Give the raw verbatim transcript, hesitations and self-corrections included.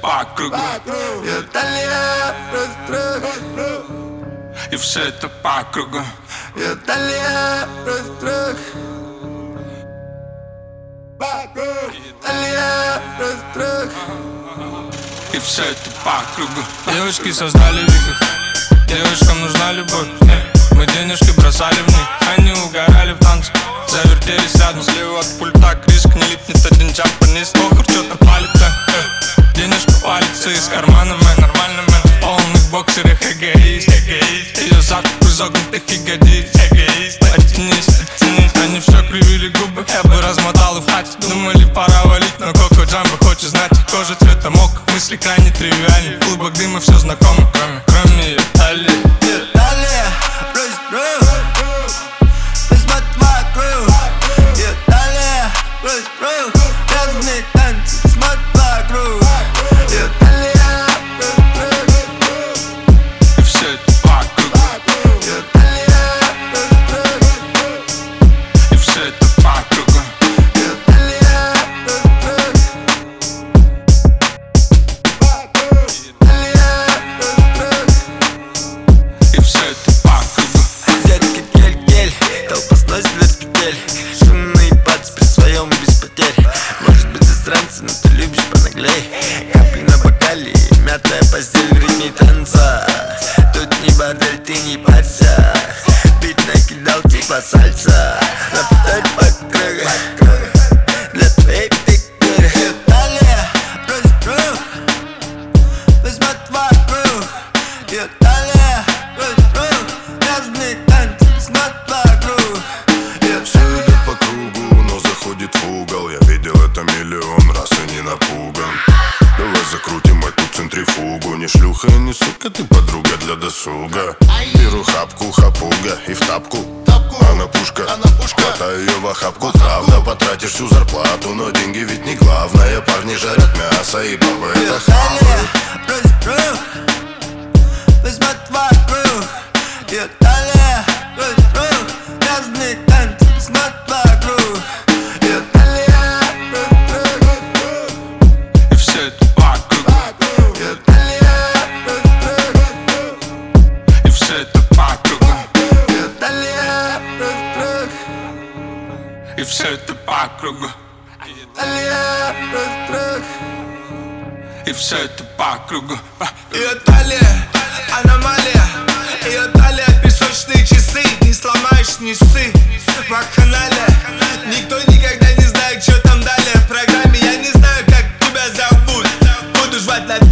по кругу. И далее расстрах, и все это по кругу. и далее расстрах, далее расстрах, и все это по кругу. Девочки создали вихрь, девушкам нужна любовь. Мы денежки бросали в них, они угорали в танце, завертелись рядом. Слева от пульта крышка не липнет, один джамп вниз. Охр, что-то палит-то, э. Денежка валится из кармана, мэн, нормально, мэн. В полных боксерах эгоист, эгоист. Ее зад изогнутых ягодиц, эгоист. Оттянись, оттянись. Они все кривили губы, я бы размотал и в хате. Думали, пора валить, но Коко Джамбо хочет знать. Кожа цвета мок, мысли крайне тривиальны. В клубах дыма все знакомо, кроме, кроме ее талии. Шумный бац при своем без потерь. Может быть засранцы, но ты любишь понаглей. Капли на бокале, мятая постель в ритме танца. Тут не бордель, ты не парься. Бит накидал типа сальса. Повторь по кругу для твоей фигуры. Далее расстрел, возьмет вокруг. И далее расстрел, разный танец, смотр вокруг. Все идет по кругу, но заходит в угол. Я видел это миллион раз и не напуган. Давай закрутим эту центрифугу. Не шлюха и не сука, ты подруга для досуга. Беру хапку, хапуга и в тапку. Она пушка, хватаю ее в охапку. Правда, потратишь всю зарплату, но деньги ведь не главное. Парни жарят мясо и бабы это хавают. Возьмет вокруг. И далее расстрел, разный танец, смотр вокруг. И далее расстрел, И все это по кругу. и далее расстрел, И все это по кругу. и далее расстрел, И все это по кругу. далее расстрел. И все это по кругу. Ее талия, аномалия. Ее талия, песочные часы. Не сломаешь, не ссы. Вакханалия. Никто никогда не знает, что там далее в программе. Я не знаю, как тебя зовут. Буду жвать на